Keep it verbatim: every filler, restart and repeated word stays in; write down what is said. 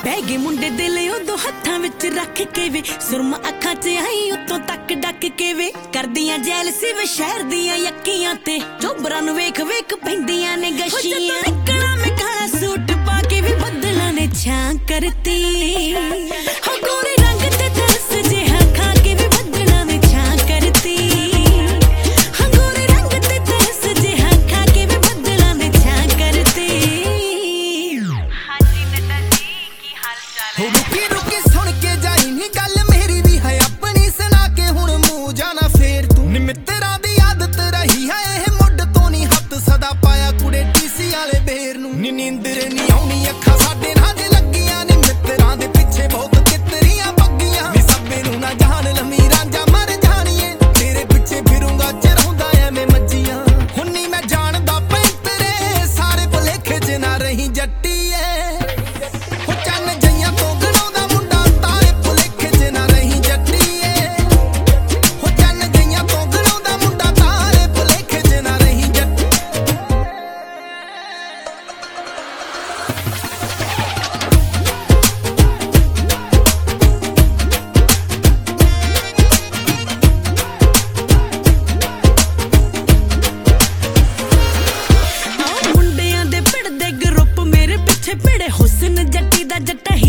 ਪੈ ਗਏ ਮੁੰਡੇ ਦਿਲ ਉਦੋਂ ਹੱਥਾਂ ਵਿੱਚ ਰੱਖ ਕੇ ਵੇ ਸੁਰਮਾ ਅੱਖਾਂ 'ਚ ਆਈ ਉੱਤੋਂ ਤੱਕ ਡੱਕ ਕੇ ਵੇ ਕਰਦੀਆਂ ਜੈਲਸੀ ਵੇ ਸ਼ਹਿਰ ਦੀਆਂ ਯੱਕੀਆਂ ਤੇ ਚੋਬਰਾਂ ਨੂੰ ਵੇਖ ਵੇਖ ਪੈਂਦੀਆਂ ਨੇ ਗਸ਼ੀਆਂ ਨਿਕਲਾਂ ਮੈਂ ਕਾਲਾ ਸੂਟ ਪਾ ਕੇ ਵੀ ਬੱਦਲਾਂ ਨੇ ਛਾਂ ਕਰਤੀ ਹੋ ਗੋਰੇ ਰੰਗ ਤੇ ਤਰਸ ਜਿਹਾ ਖਾ ਕੇ ਵੀ ਬੱਦਲਾਂ ਨੇ ਛਾਂ ਕਰਤੀ ਹੋ ਗੋਰੇ ਰੰਗ ਤੇ ਤਰਸ ਜਿਹਾ ਖਾ ਕੇ ਵੀ ਬੱਦਲਾਂ ਨੇ ਛਾਂ ਕਰਤੀ ਹਾਂਜੀ ਨੱਡਾ ਜੀ ਕੀ ਹਾਲ ਚਾਲ ਹੈ ਰੁਕੀ ਰੁਕੀ ਸੁਣ ਕੇ ਜਾਈ ਨੀ ਗੱਲ ਮੇਰੀ ਵੀ ਹੈ ਆਪਣੀ ਸੁਣਾ ਕੇ ਹੁਣ ਮੂੰਹ ਜਾਣਾ ਫੇਰ ਤੂੰ ਨੀ ਮਿੱਤਰਾਂ ਦੀ ਆਦਤ ਰਹੀ ਹੈ ਇਹ ਮੁੱਢ ਤੋਂ ਨੀ ਹੱਥ ਸਦਾ ਪਾਇਆ ਕੁੜੇ ਟੀਸੀ ਵਾਲੇ ਬੇਰ ਨੂੰ ਨੀ ਨੀਂਦਰ ਨੀ ਆਉਣੀ ਅੱਖਾਂ ਸਾਡੇ ਨਾਲ ਦੇ ਲੱਗੀਆਂ ਨੀ ਮਿੱਤਰਾਂ ਦੇ ਪਿੱਛੇ ਬਹੁਤ ਕਿਤਰੀਆਂ ਬੱਗੀਆਂ ਨੀ ਸਭੇ ਨੂੰ ਨਾ ਜਾਣ ਲੰਮੀ ਰਾਂਝਾ ਮਰ ਜਾਣੀਏ ਤੇਰੇ ਪਿੱਛੇ ਫਿਰੂੰਗਾ ਚਰਾਉਂਦਾ ਐਵੇਂ ਮੱਜੀਆਂ ਹੁਣ ਨੀ ਮੈਂ ਜਾਣਦਾ ਪੈਂਤਰੇ ਸਾਰੇ ਭੁਲੇਖੇ 'ਚ ਨਾ ਰਹੀ ਜੱਟੀਏ ਹੋ ਚੰਨ ਜਈਆਂ ਤੋਂ ਗਣਾਉਂਦਾ ਮੁੰਡਾ ਤਾਰੇ ਭੁਲੇਖੇ 'ਚ ਨਾ ਰਹੀ ਜੱਟੀਏ ਹੋ ਚੰਨ ਜਈਆਂ ਤੋਂ ਗਣਾਉਂਦਾ ਮੁੰਡਾ ਤਾਰੇ ਭੁਲੇਖੇ 'ਚ ਨਾ ਰਹੀ ਜੱਟ ਮੁੰਡਿਆਂ ਦੇ ਭਿੜਦੇ ਗਰੁੱਪ ਮੇਰੇ ਪਿੱਛੇ ਭਿੜੇ ਹੁਸਨ ਜੱਟੀ ਦਾ ਜੱਟਾ